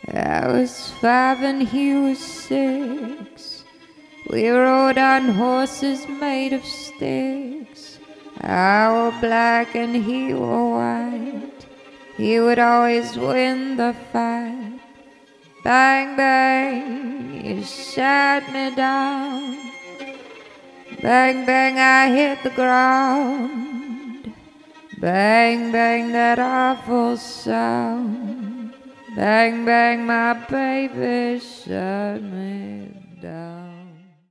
I was 5 and he was 6. We rode on horses made of sticks. I were black and he were white. He would always win the fight. Bang, bang, he shot me down. Bang, bang, I hit the ground. Bang, bang, that awful sound. Bang, bang, my baby shut me down.